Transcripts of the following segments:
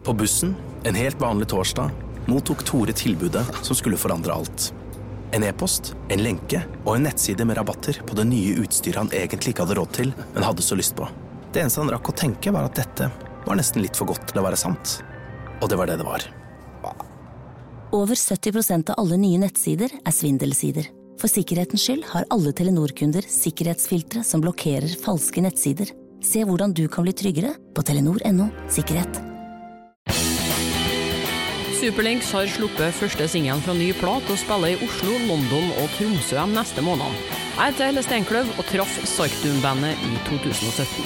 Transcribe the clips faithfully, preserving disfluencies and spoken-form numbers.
På bussen, en helt vanlig torsdag, mottok Tore tilbudet som skulle forandre alt. En e-post, en lenke og en nettside med rabatter på det nye utstyret han egentlig ikke hadde råd til, men hadde så lyst på. Det eneste han rakk å tenke var at dette var nesten litt for godt til å være sant. Og det var det det var. Over sytti prosent av alle nye nettsider er svindelsider. For sikkerhetens skyld har alle Telenor-kunder sikkerhetsfiltre som blokkerer falske nettsider. Se hvordan du kan bli tryggere på telenor punktum no sikkerhet. Superlinks har sluppet første singelen fra ny plat og spiller i Oslo, London og Tromsø de neste månedene. Jeg heter Helle Steinkløv og traff Sarkdoom-bandet i to tusen og sytten.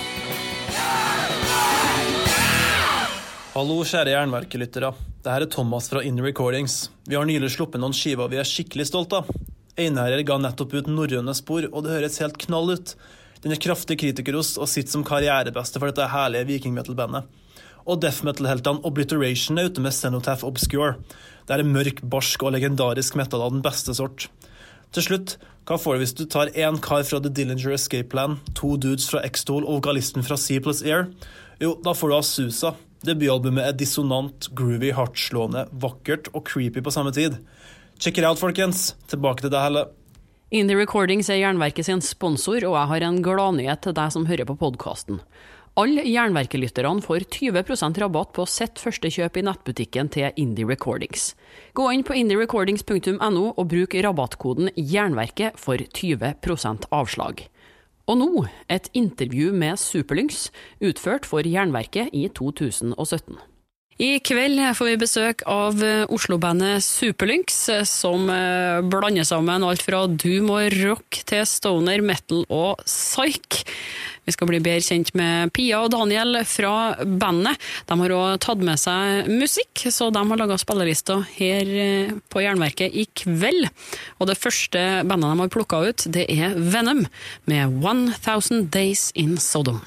Hallo, kjære jernverkelyttere. Dette er Thomas fra Indie Recordings. Vi har nylig sluppet noen skiver vi er skikkelig stolt av. Einherjer ga nettopp ut norrøne spor, og det høres helt knall ut. Den er kraftig kritikerost og sitter som karrierebeste for dette herlige vikingmetal-bandet. Og death metal-heltene Obliteration er ute med Cenotaph Obscure. Det er mørk, barsk og legendarisk metal av den beste sort. Til slutt, hva får du hvis du tar en kar fra The Dillinger Escape Plan, to dudes fra X-Tool og vokalisten fra C plus Air? Jo, da får du Azusa. Debutalbumet er dissonant, groovy, hardtslående, vakkert og creepy på samme tid. Check it out, folkens. Tilbake til deg, Helle. Indie Recordings er Jernverket sin sponsor, og jeg har en gladnyhet til deg som hører på podcasten. Alle jernverkelytterne får tjue prosent rabatt på sitt første kjøp i nettbutikken til Indie Recordings. Gå inn på indie recordings punktum no og bruk rabattkoden Jernverket for tjue prosent avslag. Og nå, et intervju med Superlinks, utført for Jernverket i to tusen og sytten. I kveld får vi besøk av Oslo-bandet Superlinks, som blander sammen alt fra doom og rock til stoner, metal og psych. Vi skal bli bedre kjent med Pia og Daniel fra bandet. De har også tatt med seg musikk, så de har laget spillelister her på Jernverket i kveld. Og det første bandet de har plukket ut, det er Venom med one thousand Days in Sodom.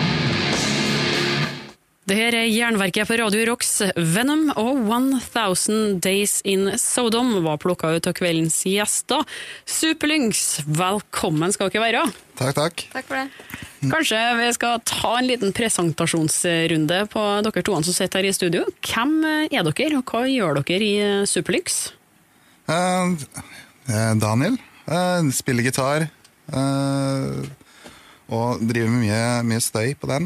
Det her er Jernverket på Radio Rocks. Venom og one thousand Days in Sodom var plukket ut av kveldens gjester. Superlinks, velkommen skal dere være. Takk, takk. Takk for det. Kanskje vi skal ta en liten presentasjonsrunde på dere toene som sitter her i studio. Hvem er dere, og hva gjør dere i Superlinks? Uh, Daniel, uh, spiller gitar, uh, og driver med mye, mye støy på den.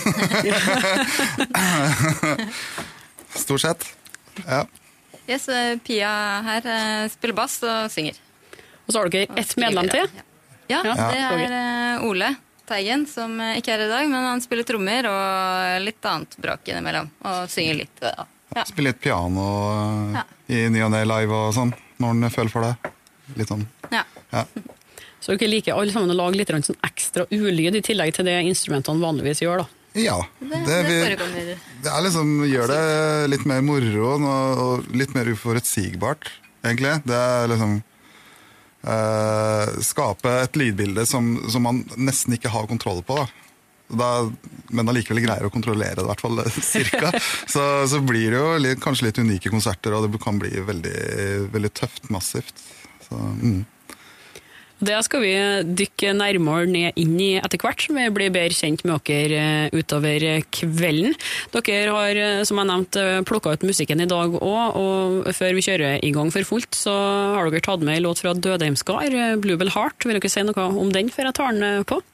Stort sett, ja. Yes, Pia her spiller bass og synger. Og så har dere ett medlem til? Ja, ja, det er Ole Teigen, som ikke er i dag, men han spiller trommer og litt annet brak innimellom, og synger litt. Ja. Ja. Spiller litt piano ja. I ny og ne live og sånn, når han føler for det. Litt sånn. Ja. Ja. Så dere liker alle sammen å lage litt sånn ekstra ulyd i tillegg til det instrumentene vanligvis gjør, da? Ja, det, det, vi, det, det er liksom, gjør det litt mer moro og, og litt mer uforutsigbart, egentlig. Det er liksom uh, skape et lydbilde som, som man nesten ikke har kontroll på, da. Da, men allikevel greier å kontrollere det, i hvert fall cirka. så, så blir det jo litt, kanskje litt unike konserter, og det kan bli veldig, veldig tøft, massivt. Så, mm. Det skal vi dykke nærmere ned inn i etter hvert, som vi blir bedre kjent med dere utover kvelden. Dere har, som jeg nevnte, plukket ut musikken i dag også, og før vi kjører i gang for fullt, så har dere tatt med en låt fra Dødheimskar, Bluebell Heart. Vil dere si noe om den før jeg tar den på?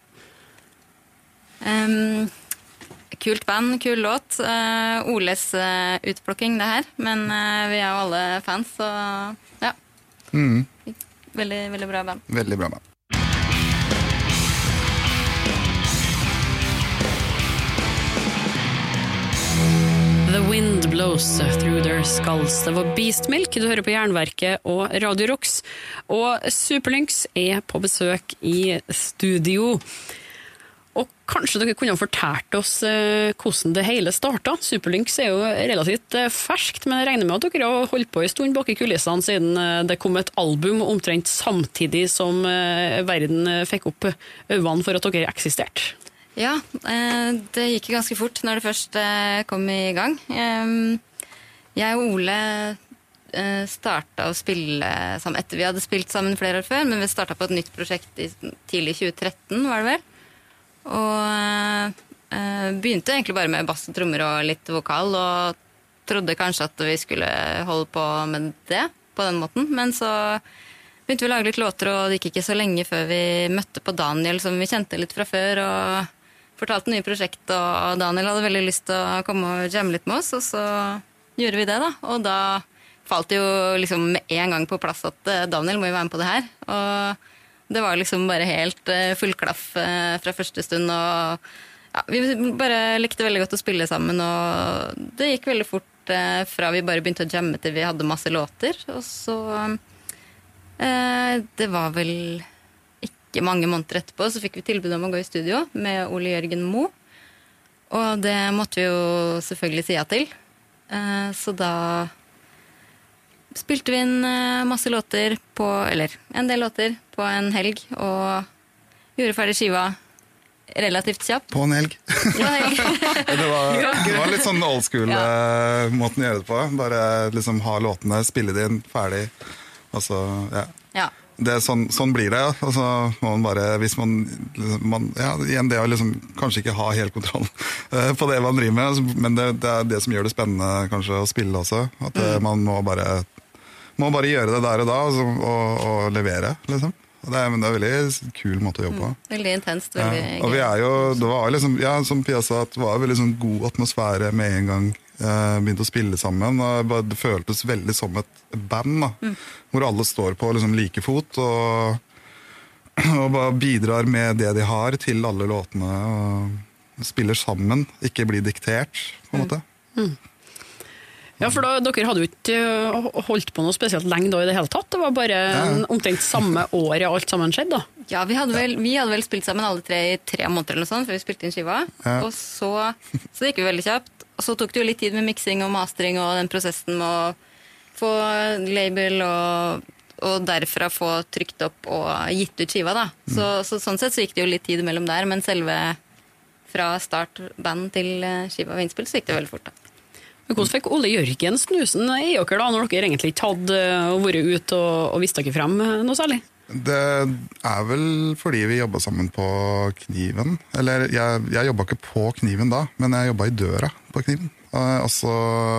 Um, kult band, kul låt. Uh, Oles uh, utplukking det her, men uh, vi er jo alle fans, så ja. Mm. Veldig, veldig bra band. Veldig bra band. The wind blows through their skulls. Det var Beast Milk, du hører på Jernverket og Radio Rocks. Og Superlinks er på besøk i studio. Og kanskje dere kunne ha fortalt oss eh, hvordan det hele startet. Superlinks er jo relativt eh, ferskt, men jeg regner med at dere har holdt på en stund bak i kulissene siden eh, det kom et album omtrent samtidig som eh, verden fikk opp øynene for at dere eksisterte. Ja, eh, det gikk ganske fort når det først eh, kom i gang. Eh, jeg og Ole eh, startet å spille sammen etter vi hadde spilt sammen flere år før, men vi startet på et nytt prosjekt i tidlig tjue tretten, var det vel? Og Eh, begynte egentlig bare med bass og trommer og litt vokal, og trodde kanskje at vi skulle holde på med det på den måten. Men så begynte vi å lage litt låter, og det gikk ikke så lenge før vi møtte på Daniel, som vi kjente litt fra før, og fortalte nye prosjekt, og Daniel hadde veldig lyst til å komme og jamme litt med oss, og så gjorde vi det da. Og da falt det jo liksom med en gang på plass at Daniel må jo være med på det her, og det var liksom bare helt full klaff fra første stund, og ja, vi bare likte veldig godt å spille sammen, og det gikk veldig fort fra vi bare begynte å jamme til vi hadde masse låter, og så eh, det var vel ikke mange måneder etterpå, så fikk vi tilbud om å gå i studio med Ole Jørgen Moe, og det måtte vi jo selvfølgelig si ja til, eh, så da spilte vi inn masse låter på, eller en del låter på en helg, og gjorde ferdig skiva relativt kjapt. På en helg. På en helg. det, var, det var litt sånn old school ja. uh, måten å gjøre det på. Bare liksom ha låtene, spille det inn, ferdig. Altså, ja. Ja. Det, sånn, sånn blir det, og så må man bare, hvis man, man ja, igjen det å liksom kanskje ikke ha helt kontroll uh, på det man driver med, men det, det er det som gjør det spennende kanskje å spille også, at uh, man må bare må bare gjøre det der og da, og, og, og levere, liksom. Det er, men det er en veldig kul måte å jobbe på. Mm, veldig intenst, veldig ja. Og vi er jo, det var liksom, ja, som Pia sa, det var veldig sånn god atmosfære med en gang eh, begynte å spille sammen, og det føltes veldig som et band, da, mm. hvor alle står på liksom like fot, og, og bare bidrar med det de har til alle låtene, og spiller sammen, ikke blir diktert, på en måte. Mm. Mm. Ja, for da, dere hadde jo ikke holdt på noe spesielt lenge da i det hele tatt. Det var bare ja. omtrent samme året alt sammen skjedde da. Ja, vi hadde, vel, vi hadde vel spilt sammen alle tre i tre måneder eller noe sånt, før vi spilte inn skiva. Ja. Og så, så det gikk vi veldig kjapt. Og så tok det jo litt tid med mixing og mastering og den prosessen med å få label og, og derfra få trykt opp og gitt ut skiva da. Så, mm. så sånn sett så gikk det jo litt tid mellom der, men selve fra start band til skiva og innspill så gikk det veldig fort da. Hvordan fikk Ole Jørgen snusen i dere da, når dere egentlig ikke hadde vært ut og, og visste dere frem noe særlig? Det er vel fordi vi jobbet sammen på Kniven. Eller jeg, jeg jobbet ikke på Kniven da, men jeg jobbet i døra på Kniven. Og så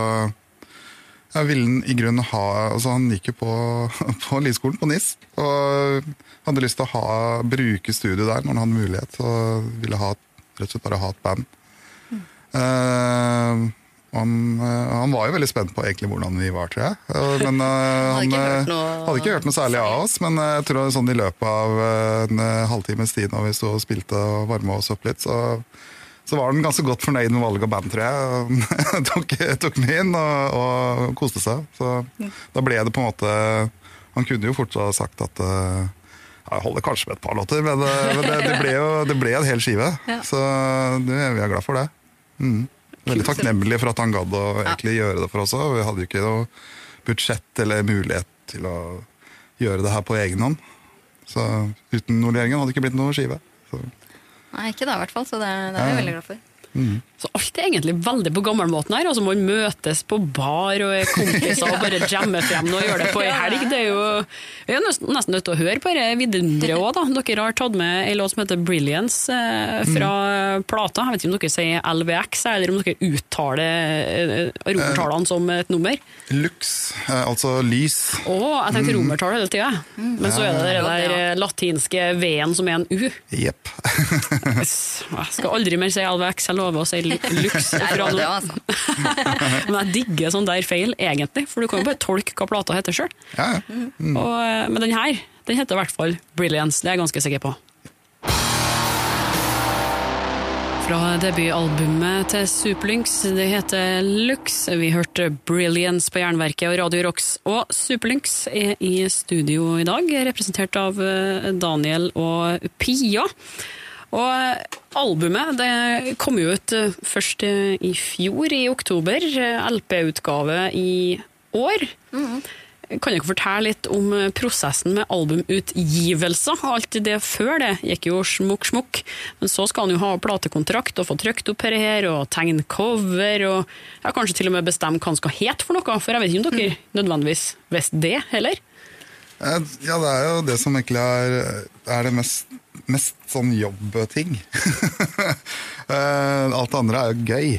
jeg ville i grunnen ha, altså han gikk jo på, på Lilleskolen på N I S, og hadde lyst til å ha, bruke studiet der når han hadde mulighet, og ville ha, rett og slett bare ha et band. Mm. Uh, Han, han var jo veldig spent på egentlig hvordan vi var, tror jeg. Men uh, han hadde ikke, noe... hadde ikke hørt noe særlig av oss, men jeg tror sånn i løpet av en halvtimes tid når vi stod og spilte og varmet oss opp litt, så, så var han ganske godt fornøyd med valget av band, tror jeg. Han tok, tok med inn og, og koste seg. Så mm. da ble det på en måte, han kunne jo fortsatt sagt at uh, jeg holder kanskje med et par låter, men, uh, men det, det, ble jo, det ble en hel skive, ja. Så det, vi er glad for det. Mm. Veldig takknemlig for at han gadd å egentlig ja. gjøre det for oss også. Vi hadde jo ikke noe budsjett eller mulighet til å gjøre det her på egen hånd. Så uten Ole Jørgen hadde det ikke blitt noe skive. Så. Nei, ikke da i hvert fall, så det, det er jeg ja. veldig glad for. Mm. Så alt er egentlig veldig på gammelmåten her, altså man møtes på bar og er kompiser og bare jammer frem og gjør det på en helg. Det er jo, vi er nesten, nesten nødt til å høre på det vidundre også da. Dere har tatt med en låt som heter Brilliance eh, fra mm. plata. Jeg vet ikke om dere sier L V X eller om dere uttaler eh, romertallene som et nummer. Lux, eh, altså lys. Åh, jeg tenkte mm. romertall hele tiden. Mm. Men så er det det der ja. latinske V-en som er en U. Jepp. Jeg skal aldri mer si L V X eller lover å si Lux fra det, altså. Men jeg digger sånn der feil egentlig, for du kan jo bare tolke hva plata heter selv. Ja, ja. Mm. Og, men den her, den heter i hvert fall Brilliance, det er jeg ganske sikker på. Fra debutalbumet til Superlynx, det heter Lux. Vi hørte Brilliance på Jernverket og Radio Rocks, og Superlynx er i studio i dag, representert av Daniel og Pia. Og albumet det kom jo ut først i fjor, i oktober, L P-utgave i år. Mm. Kan dere fortelle litt om prosessen med albumutgivelser? Alt det før det gikk jo smukk-smukk, men så skal han jo ha platekontrakt og få trykt opp her og tegne cover, og ja, kanskje til og med bestemme hva han skal hete for noe, for jeg vet ikke om dere mm. nødvendigvis visste det, heller? Ja, det er jo det som egentlig er, er det mest mest sånn jobbting. Alt andre er jo gøy.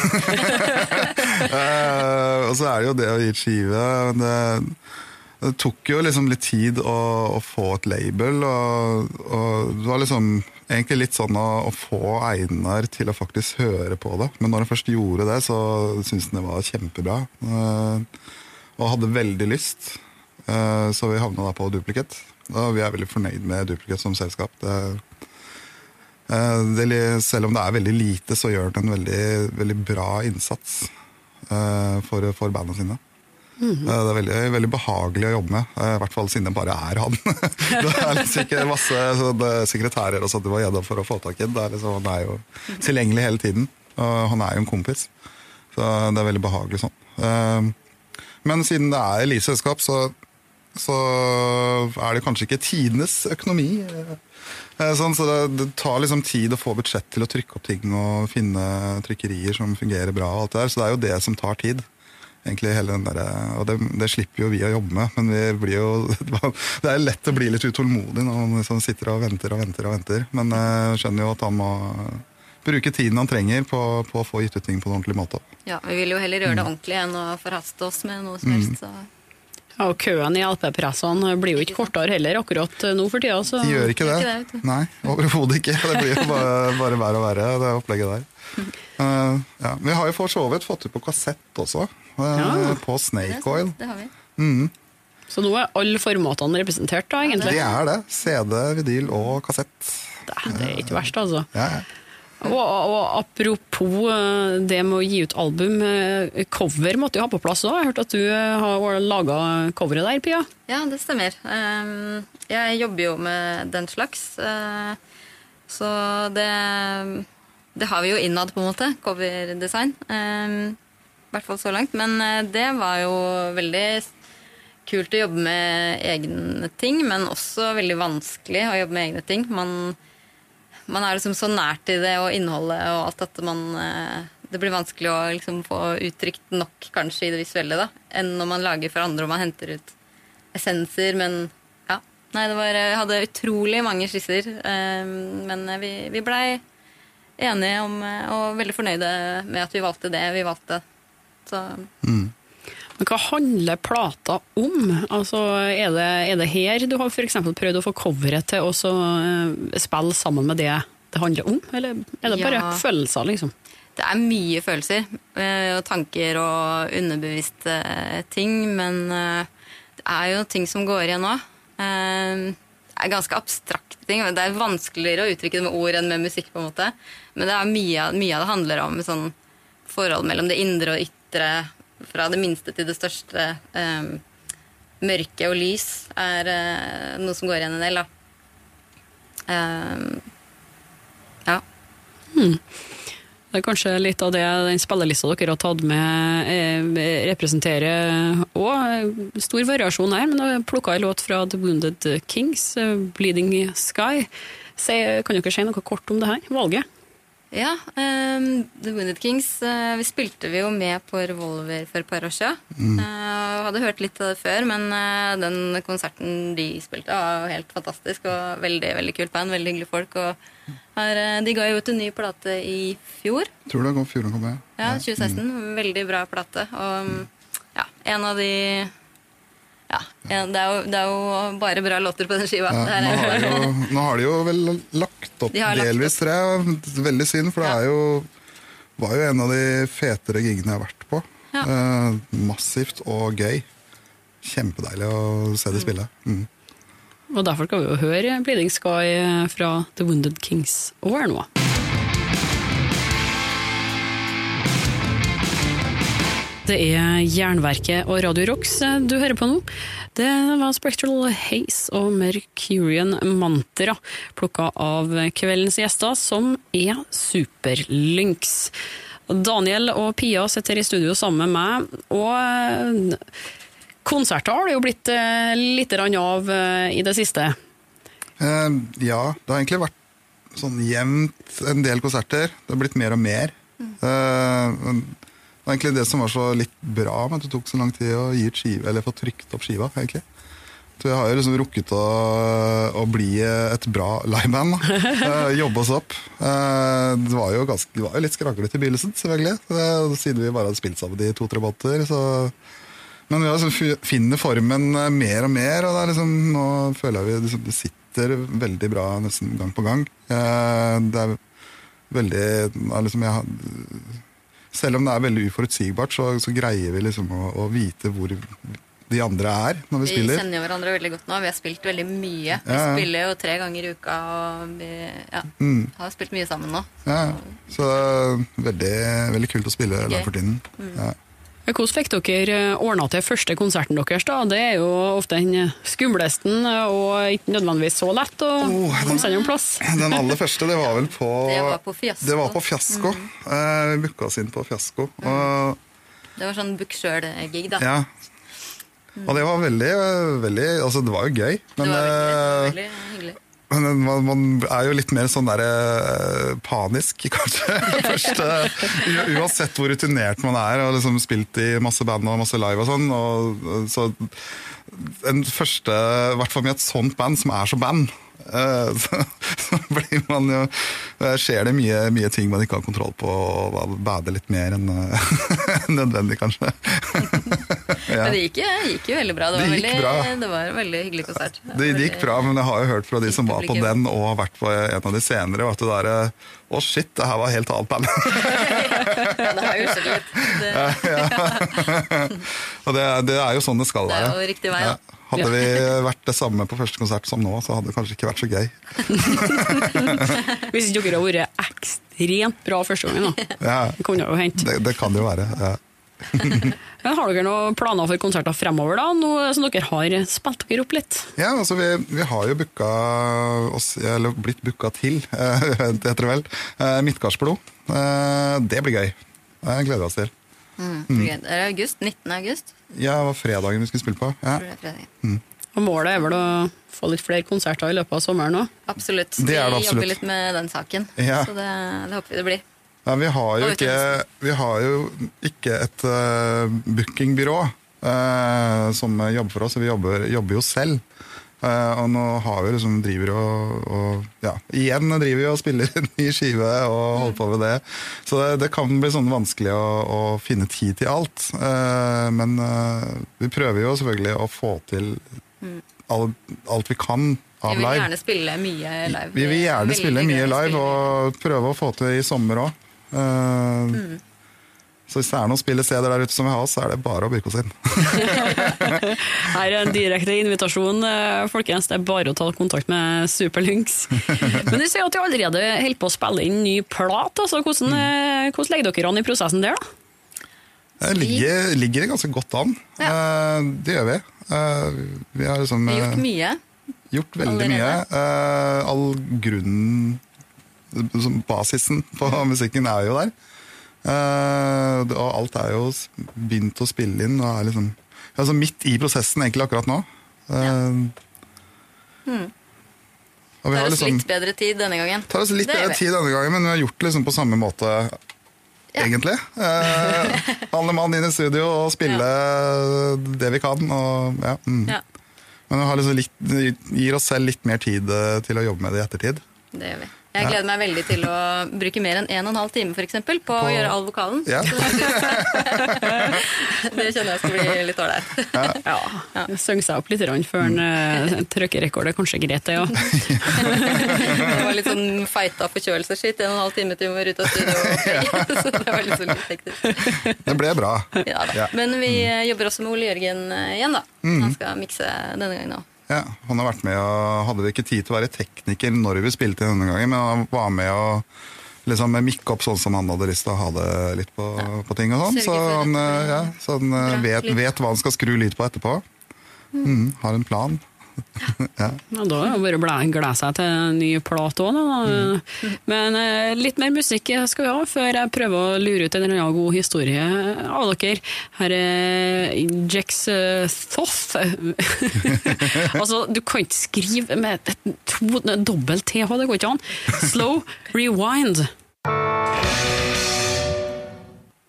Og så er det jo det å gi et skive. Det, det tok jo liksom litt tid å, å få et label, og, og det var liksom egentlig litt sånn å, å få Einar til å faktisk høre på det. Men når han først gjorde det, så syntes han det var kjempebra. Og hadde veldig lyst. Så vi havnet da på Duplicate. Og vi er veldig fornøyd med Duplicate som selskap. Det, det, selv om det er veldig lite, så gjør det en veldig, veldig bra innsats for, for bandene sine. Mm-hmm. Det er veldig, veldig behagelig å jobbe med, i hvert fall siden det bare er han. Det er liksom ikke masse det, sekretærer og sånt du var gjennom for å få tak i. Det er liksom, han er jo tilgjengelig hele tiden, og han er jo en kompis. Så det er veldig behagelig sånn. Men siden det er eliteselskap, så så er det kanskje ikke tidenes økonomi. Sånn, så det, det tar liksom tid å få budsjett til å trykke opp ting og finne trykkerier som fungerer bra og alt det der. Så det er jo det som tar tid. Egentlig hele den der, og det, det slipper jo vi å jobbe med, men vi blir jo, det er lett å bli litt utålmodig når man liksom sitter og venter og venter og venter. Men jeg skjønner jo at han må bruke tiden han trenger på, på å få gitt ut ting på en ordentlig måte. Ja, vi vil jo heller gjøre det ordentlig enn å forhaste oss med noe som helst, så... Ja, og køen i L P-pressene blir jo ikke kortere heller akkurat nå for tida. Så... De gjør ikke det. Ikke det Nei, overhodet ikke. Det blir jo bare, bare vær og være, det opplegget der. Uh, ja. Vi har jo for så vidt fått ut på kassett også, uh, ja. På Snake Oil. Det har vi. Mm. Så nå er alle formatene representert da, egentlig? Det er det. C D, vinyl og kassett. Det, det er ikke verst, altså. Ja, ja. Og, og apropos det med å gi ut album, cover måtte jo ha på plass også. Jeg har hørt at du har laget coveret der, Pia. Ja, det stemmer. Jeg jobber jo med den slags, så det, det har vi jo innad på en måte, coverdesign. I hvert fall så langt, men det var jo veldig kult å jobbe med egne ting, men også veldig vanskelig å jobbe med egne ting. Man Man er liksom så nært i det og innholdet og alt at man, det blir vanskelig å liksom få uttrykt nok kanskje i det visuelle da, enn når man lager for andre og man henter ut essenser, men ja. Nei, det var, jeg hadde utrolig mange skisser, men vi, vi ble enige om, og veldig fornøyde med at vi valgte det vi valgte. Så... Mm. Men hva handler plata om? Altså, er det, er det her du har for eksempel prøvd å få coveret til å spille sammen med det det handler om? Eller er det bare ja. Følelser, liksom? Det er mye følelser, og tanker og underbevisste ting, men det er jo ting som går igjen nå. Det er ganske abstrakte ting. Det er vanskeligere å uttrykke det med ord enn med musikk, på en måte. Men det er mye, mye av det handler om sånn forhold mellom det indre og ytre, fra det minste til det største. Um, mørke og lys er uh, noe som går igjen en del, da. Um, ja. Hmm. Det er kanskje litt av det den spillelista dere har tatt med eh, representerer også stor variasjon her, men jeg plukket en låt fra The Wounded Kings, uh, Bleeding Sky. Se, kan dere si noe kort om det her, valget? Ja, um, The Wounded Kings, uh, vi spilte vi jo med på Revolver for et par år siden. Mm. Uh, hadde hørt litt av det før, men uh, den konserten de spilte var jo helt fantastisk, og veldig, veldig kult band, veldig hyggelige folk, og her, uh, de ga jo ut en ny plate i fjor. Tror det kom fjor, kom jeg. Ja, tjue seksten, mm. veldig bra plate, og ja, en av de... Ja, det er, jo, det er jo bare bra låter på den skiva. Ja, nå, har jo, nå har de jo vel lagt opp de delvis, tror jeg. Veldig synd, for det er jo, var jo en av de fetere gigene jeg har vært på. Ja. Eh, massivt og gøy. Kjempedeilig å se det spille. Mm. Og derfor skal vi jo høre Bleeding Sky fra The Wounded Kings over nå. Det er Jernverket og Radio Rocks du hører på nå. Det var Spectral Haze og Mercurian Mantra, plukket av kveldens gjester, som er Superlynx. Daniel og Pia sitter i studio sammen med meg, og konserter har det jo blitt litt av i det siste. Uh, ja, det har egentlig vært sånn jevnt en del konserter. Det har blitt mer og mer. Uh, Det var egentlig det som var så litt bra med at det tok så lang tid å gi ut skive, eller få trykt opp skiva, egentlig. Vi har jo liksom rukket å, å bli et bra liveband, uh, jobbe oss opp. Uh, det var jo ganske, det var jo litt skranglete i begynnelsen, selvfølgelig. Uh, siden vi bare hadde spilt sammen i to-tre måneder, så... Men vi har liksom finner formen mer og mer, og det er liksom, nå føler jeg vi liksom, det sitter veldig bra nesten gang på gang. Uh, det er veldig, liksom, jeg har, selv om det er veldig uforutsigbart, så, så greier vi liksom å, å vite hvor de andre er når vi, vi spiller. Vi kjenner jo hverandre veldig godt nå, vi har spilt veldig mye. Vi ja, ja. spiller jo tre ganger i uka, og vi ja, mm. har spilt mye sammen nå. Ja, så det er veldig, veldig kult å spille live for tiden. Mm. Ja. Hvordan fikk dere ordnet til første konserten deres da? Det er jo ofte den skumlesten og ikke nødvendigvis så lett å oh, komme seg en plass. Den aller første, det var vel på... Det var på Fiasko. Det var på Fiasko. Mm. Uh, vi booket oss inn på Fiasko. Mm. Og... Det var sånn book selv-gig da. Ja. Mm. Og det var veldig, veldig... Altså, det var jo gøy. Men, det var veldig, veldig hyggelig. Men man, man er jo litt mer sånn der uh, panisk, kanskje. Først, uh, uansett hvor rutinert man er, og liksom spilt i masse band og masse live og sånn. Og, så den første, i hvert fall med et sånt band som er så band, uh, så, så blir man jo, uh, skjer det mye, mye ting man ikke har kontroll på, og bader litt mer enn uh, nødvendig, kanskje. Ja. Men det gikk, gikk jo veldig bra. Det var, det veldig, bra. Det var en veldig hyggelig konsert. Det, det gikk bra, men jeg har jo hørt fra de som var på den og har vært på en av de senere, at det der, å oh shit, det her var helt annet band. Det har jo skjedd litt. Det, ja, ja. Og det, det er jo sånn det skal være. Det er jo riktig vei, da. Ja. Hadde vi vært det samme på første konsert som nå, så hadde det kanskje ikke vært så gøy. Hvis ikke dere har vært ekstremt bra første gangen da. Ja. Det kunne jo hent. Det, det kan det jo være, ja. Men har dere noen planer for konserter fremover da, nå som dere har spilt dere opp litt? Ja, altså vi, vi har jo booket oss, eller blitt booket til, det heter det vel, Midtgardsblod. Det blir gøy. Det gleder vi oss til. Mm, mm. Det er august, nittende august. Ja, det var fredagen vi skulle spille på. Ja. Mm. Og målet er vel å få litt flere konserter i løpet av sommeren nå? Absolutt. Det er det vi absolutt. Jobber litt med den saken, ja. Så det, det håper vi det blir. Ja, vi har jo ikke, vi har jo ikke et uh, bookingbyrå uh, som jobber for oss, vi jobber, jobber jo selv. Uh, og nå har vi liksom driver og, og ja, igjen driver vi og spiller en ny skive og holder på med det. Så det, det kan bli sånn vanskelig å, å finne tid til alt. Uh, men uh, vi prøver jo selvfølgelig å få til all, alt vi kan av live. Vi vil gjerne spille mye live. Vi vil gjerne spille mye live og prøve å få til i sommer også. Uh, mm. Så hvis det er noen spillesteder der ute som vil ha oss, så er det bare å booke oss inn. Her er en direkte invitasjon, folkens. Det er bare å ta kontakt med Superlynx. Men du sier at du allerede holder på å spille inn ny plat. Altså. Hvordan, mm. hvordan legger dere an i prosessen der da? Det ligger, ligger det ganske godt an. Ja. Uh, det gjør vi. Uh, vi har liksom, vi har gjort mye. Gjort veldig allerede. mye. Uh, all grunnen, basisen på musikken er jo der. Uh, og alt er jo begynt å spille inn og er liksom altså midt i prosessen egentlig akkurat nå. Uh, ja. hmm. og vi tar oss liksom, litt bedre tid denne gangen. Tar oss litt det bedre tid denne gangen, men vi har gjort det liksom på samme måte ja. egentlig. Uh, alle mann inn i studio og spille ja. det vi kan. Og, ja, mm. ja. Men vi har liksom litt, gir oss selv litt mer tid til å jobbe med det i ettertid. Det gjør vi. Jeg gleder meg veldig til å bruke mer enn en og en halv time for eksempel, på, på... å gjøre all vokalen. Ja. Det kjenner jeg skal bli litt ålreit. Ja, ja. ja. Søng seg opp litt før en uh, trøkkerekord er kanskje greit det, ja. Det var litt sånn feita forkjølelsesskitt, en og en halv time til vi var ute av studio. Ja. Så det var litt sånn litt hektisk. Det ble bra. Ja, da. Ja. Men vi jobber også med Ole Jørgen igjen da. Mm. Han skal mikse denne gangen nå. Ja, han har vært med og hadde ikke tid til å være tekniker når vi spilte denne gangen, men han var med og liksom mikke opp sånn som han hadde lyst til å ha det litt på, ja. på ting og sånn. Så han, ja, så han vet, vet hva han skal skru lyd på etterpå. Mm, har en plan. Ja. Ja, da er det bare å glede seg til en ny plat også, da. Mm. Men eh, litt mer musikk skal vi ha, før jeg prøver å lure ut en eller annen god historie av dere. Her er Jax uh, Thoth. Altså, du kan ikke skrive med to dobbelt T H, det går ikke an. Slow Rewind.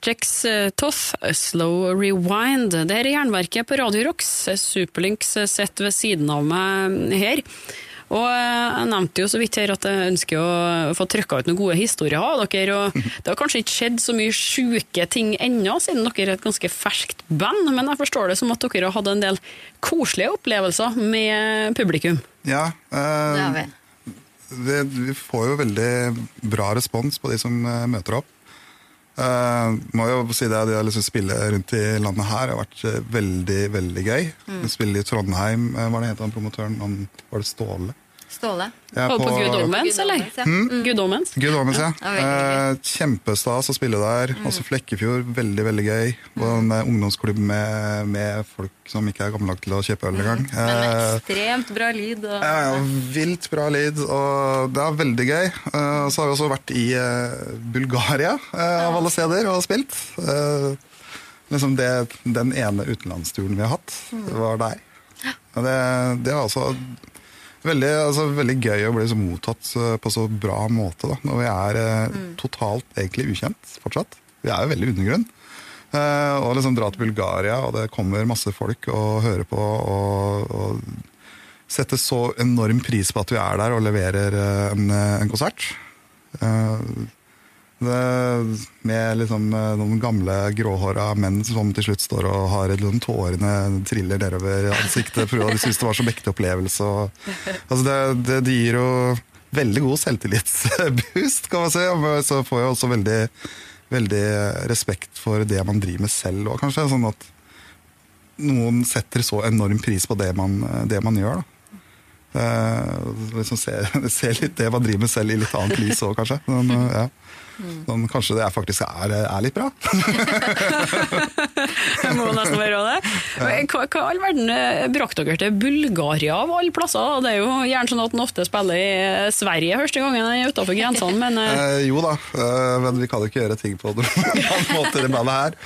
Vertex Toth, Slow Rewind. Det her er Jernverket på Radio Rocks. Superlinks sett ved siden av meg her. Og jeg nevnte jo så vidt her at jeg ønsker å få trykket ut noen gode historier av dere, og det har kanskje ikke skjedd så mye syke ting ennå, siden dere er et ganske ferskt band, men jeg forstår det som at dere har hatt en del koselige opplevelser med publikum. Ja, eh, Det har vi. det, vi får jo veldig bra respons på de som eh, møter opp. Uh, må jo si det at de har lyst til å spille rundt i landet her. Det har vært uh, veldig, veldig gøy. Mm. Spille i Trondheim, uh, hva det heter han promotøren? Han, var det Ståle? Ståle. Ja, på, på Good Omens, eller? Ja. Mm? Good Omens? Good Omens, ja. Ja, uh, Kjempestas å spille der. Mm. Også Flekkefjord, veldig, veldig gøy. Og en uh, ungdomsklubb med, med folk som ikke er gammel nok til å kjøpe øl engang. Mm. Men med ekstremt bra lyd. Og... Ja, ja, vilt bra lyd, og det er veldig gøy. Uh, så har vi også vært i uh, Bulgaria, uh, av alle steder, og spilt. Uh, liksom det, den ene utenlandsturen vi har hatt, det var der. Og det, det var altså veldig, altså veldig gøy å bli så mottatt uh, på så bra måte, da, når vi er uh, mm. totalt egentlig ukjent fortsatt. Vi er jo veldig undergrunn. Uh, og liksom dra til Bulgaria, og det kommer masse folk og hører på, og... og setter så enorm pris på at vi er der og leverer en, en konsert. Det, med liksom noen gamle gråhåra menn som til slutt står og har et, tårene triller nedover ansiktet, for de synes det var så mektig opplevelse. Og, altså det, det, det gir jo veldig god selvtillitsboost, kan man si. Så får jeg også veldig, veldig respekt for det man driver med selv, og kanskje sånn at noen setter så enorm pris på det man, det man gjør, da. Uh, liksom se, se litt det man driver med selv i litt annet lys også, kanskje. Men, uh, ja. Sånn, kanskje det er faktisk er, er litt bra. Det må nesten være det. Hva, hva all verden brakte dere til Bulgaria av alle plasser? Det er jo gjerne sånn at den ofte spiller i Sverige første gangen den er utenfor grensene, men... Uh... Uh, jo da, uh, men vi kan jo ikke gjøre ting på noen annen måte enn det her.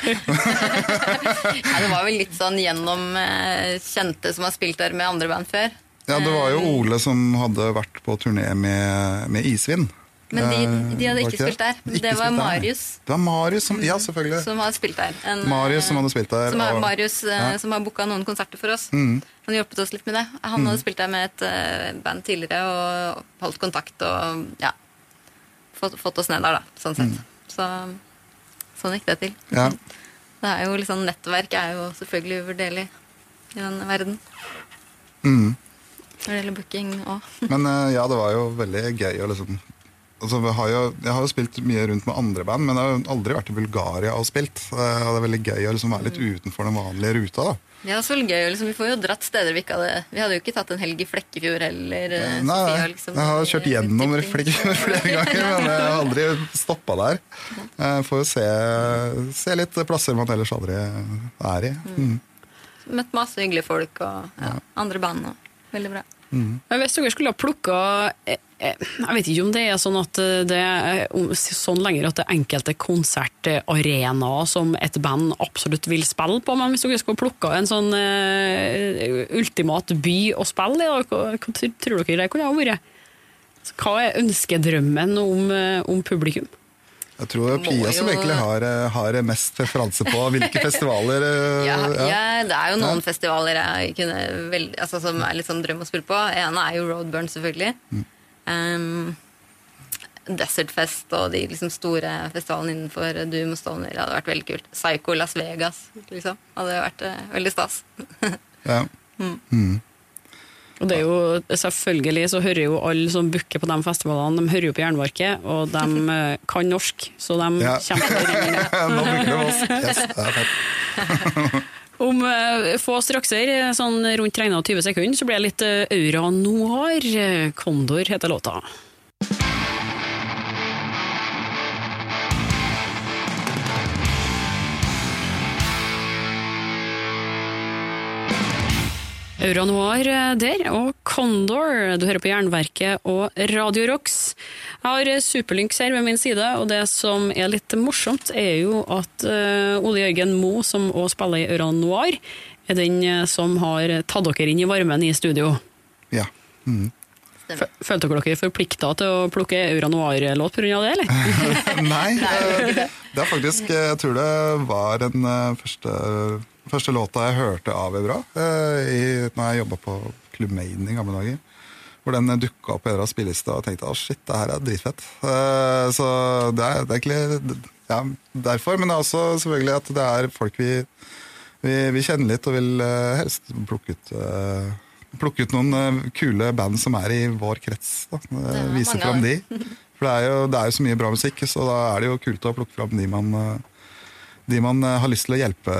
Ja, det var vel litt sånn gjennom uh, kjente som har spilt der med andre band før. Ja, det var jo Ole som hadde vært på turné med, med Isvind. Men de, de hadde ikke, ikke spilt der. Ikke det var spilt Marius. Der. Det var Marius som, ja, selvfølgelig. Som hadde spilt der. En, Marius som hadde spilt der. Som har, og, Marius ja. som har booket noen konserter for oss. Mm. Han hjelpet oss litt med det. Han mm. hadde spilt der med et uh, band tidligere og holdt kontakt og ja, fått, fått oss ned der da, sånn sett. Mm. Så sånn gikk det til. Ja. Det er jo liksom, nettverk er jo selvfølgelig uvurderlig i denne verden. Mhm. Når det gjelder booking også. Men ja, det var jo veldig gøy å liksom... Altså, vi har jo, jeg har jo spilt mye rundt med andre band, men jeg har jo aldri vært i Bulgaria og spilt. Og det er veldig gøy å liksom være litt utenfor den vanlige ruta, da. Ja, det er så gøy. Liksom, vi får jo dratt steder vi ikke hadde... Vi hadde jo ikke tatt en helg i Flekkefjord eller Nei, Sofia, liksom. Jeg har kjørt gjennom Flekkefjord flere ganger, men jeg har aldri stoppet der. Jeg får jo se, se litt plasser man ellers aldri er i. Mm. Møtt masse hyggelige folk og ja, andre band og veldig bra. Mm. Hvis dere skulle ha plukket jeg vet ikke om det er sånn at det er sånn lenger at det er enkelte konsertarenaer som et band absolutt vil spille på, men hvis dere skulle plukket en sånn uh, ultimat by å spille i, hva, hva tror dere det kunne ha vært? Hva er ønskedrømmen om, om publikum? Jeg tror det er Pia som egentlig har, har mest preferanse på hvilke festivaler. Ja, ja, det er jo noen ja. festivaler jeg kunne veldig, altså, som er litt sånn drøm å spille på. En er jo Roadburn, selvfølgelig. Mm. Um, Desert Fest og de liksom, store festivalene innenfor Doom og Stoner hadde vært veldig kult. Psycho Las Vegas, liksom. Hadde vært uh, veldig stas. Ja. Mm. Mm. Og det er jo, selvfølgelig så hører jo alle som booker på de festivalene, de hører jo på Jernverket, og de kan norsk, så de ja. kommer til å ringe. Nå bruker de oss. Yes, det er fett. Om uh, få strakser, sånn rundt trenet av tjue sekunder, så blir det litt uh, Aura Noir. Condor heter låta. Aura Noir der, og Condor, du hører på Jernverket og Radio Rocks. Jeg har Superlinks her ved min side, og det som er litt morsomt er jo at uh, Ole Jørgen Mo, som også spiller i Aura Noir, er den som har tatt dere inn i varmen i studio. Ja. Mm. Følte dere dere forpliktet til å plukke Eura Noir-låt på grunn av det, eller? Nei, det er faktisk, jeg tror det var den første, første låta jeg hørte av Eura, i, når jeg jobbet på Club Maiden i gamle dager. Hvor den dukket opp i Euras spillelista og tenkte, å shit, det her er dritfett. Så det er, det er egentlig, ja, derfor, men det er også selvfølgelig at det er folk vi, vi, vi kjenner litt og vil helst plukke ut, plukke ut noen kule band som er i vår krets, da. Vise frem de. For det er, jo, det er jo så mye bra musikk, så da er det jo kult å plukke frem de man, de man har lyst til å hjelpe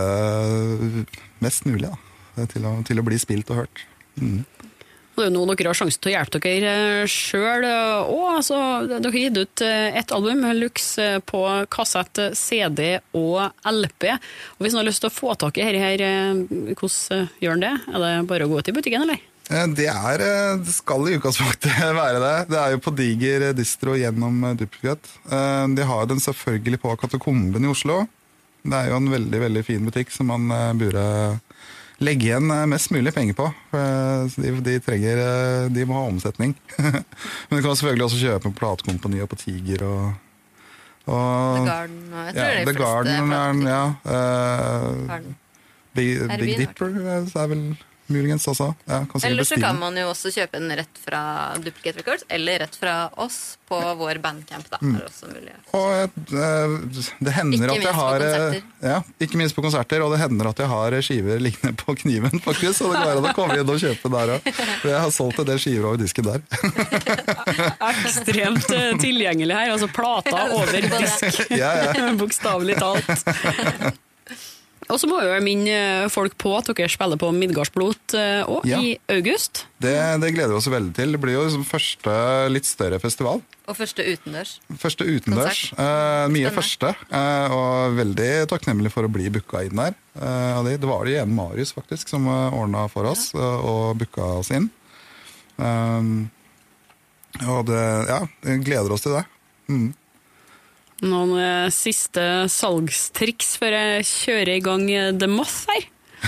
mest mulig, da, til å, til å bli spilt og hørt. Mm. Det er jo nå dere har sjansen til å hjelpe dere selv, og altså, dere har gitt ut et album, Lux, på kassett, C D og L P. Og hvis noen har lyst til å få tak i her, her hvordan gjør den det? Er det bare å gå ut i butikken, eller? Det, er, det skal i utgangspunktet være det. Det er jo på Diger Distro gjennom Duplicate. De har den selvfølgelig på Katakomben i Oslo. Det er jo en veldig, veldig fin butikk som man burde legge igjen mest mulig penger på. De, de trenger, de må ha omsetning. Men du kan selvfølgelig også kjøpe på Platekompani og på Tiger og, og The Garden, og jeg tror ja, det er de The Garden, fleste ja. Uh, Big, Big Dipper er vel muligens også. Ja, kan eller så kan man jo også kjøpe den rett fra Duplicate Records, eller rett fra oss på vår bandcamp, da. Mm. Er det også mulig. Og det hender ikke at jeg har... Ja, ikke minst på konserter, og det hender at jeg har skiver liggende på kniven, faktisk, så det går an å komme inn og kjøpe der også. For jeg har solgt en del skiver over disken der. Ekstremt tilgjengelig her, altså plata over disk. Ja, ja. Bokstavelig talt. Og så må jo minne folk på at dere spiller på Midgardsblot også, ja. I august. Det, det gleder vi oss veldig til. Det blir jo første litt større festival. Og første utendørs. Første utendørs. Uh, mye første. Uh, og veldig takknemlig for å bli booket inn der. Uh, det var det igjen Marius faktisk som ordnet for oss ja. uh, og booket oss inn. Um, og det, ja, vi gleder oss til det. Mm. Noen eh, siste salgstriks før jeg kjører i gang The Moth her?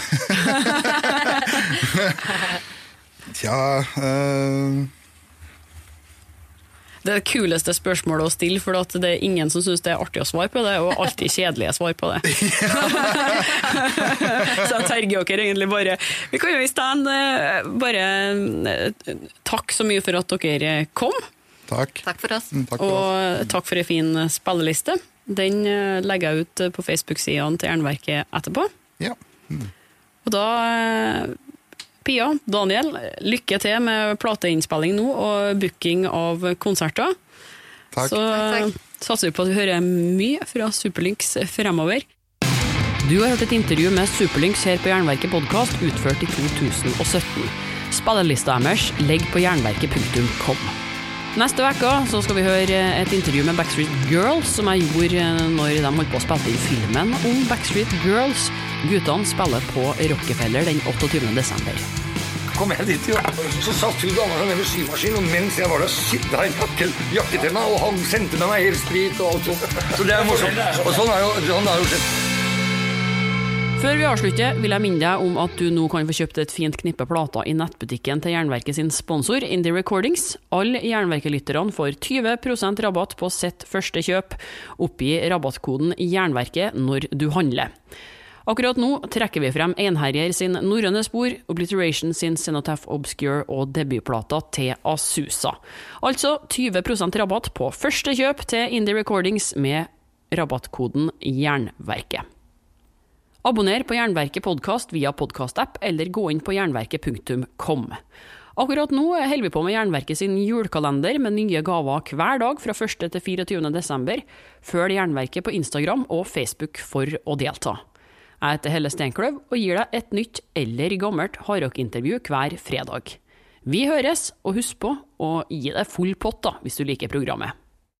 Tja... Uh... Det er det kuleste spørsmålet å stille, for at det er ingen som synes det er artig å svare på det, og alltid kjedelige svar på det. Så jeg terger dere egentlig bare... Vi kan jo i stedet bare takk så mye for at dere kom. Takk. Takk for oss. Mm, takk for og oss. Takk for en fin spilleliste. Den legger jeg ut på Facebook-siden til Jernverket etterpå. Ja. Mm. Og da, Pia, Daniel, lykke til med plateinnspilling nå og booking av konserter. Takk. Så takk, takk. satser vi på at du hører mye fra Superlynx fremover. Du har hørt et intervju med Superlynx her på Jernverket podcast utført i to tusen og sytten. Spillelista deres legg på jernverket punktum com. Neste veka så skal vi høre et intervju med Backstreet Girls som jeg gjorde når de holdt på å spille inn filmen om Backstreet Girls. Guttene spiller på Rockefeller den åtteogtyvende desember. Kom jeg dit, jo. Så satt hun damer med symaskin, og mens jeg var der, sitte der jakke, jakke til meg, og han sendte med meg helt sprit og alt sånt. Så det er morsomt. Og sånn er jo, sånn er jo skjedd. Før vi avslutter vil jeg minne deg om at du nå kan få kjøpt et fint knippe plater i nettbutikken til Jernverket sin sponsor, Indie Recordings. Alle Jernverket-lytterne får tyve prosent rabatt på sitt første kjøp. Oppgi rabattkoden Jernverket når du handler. Akkurat nå trekker vi frem Einherjer sin Norrøne Spor, Obliteration sin Cenotaph Obscure og debutplata til Asusa. Altså tyve prosent rabatt på første kjøp til Indie Recordings med rabattkoden Jernverket. Abonner på Jernverket podcast via podcast-app eller gå inn på jernverket punktum com. Akkurat nå holder vi på med Jernverket sin julekalender med nye gaver hver dag fra første til fireogtyvende desember. Følg Jernverket på Instagram og Facebook for å delta. Jeg heter Helle Steinkløv og gir deg et nytt eller gammelt hardrock-intervju hver fredag. Vi høres, og husk på å gi deg full pott da, hvis du liker programmet.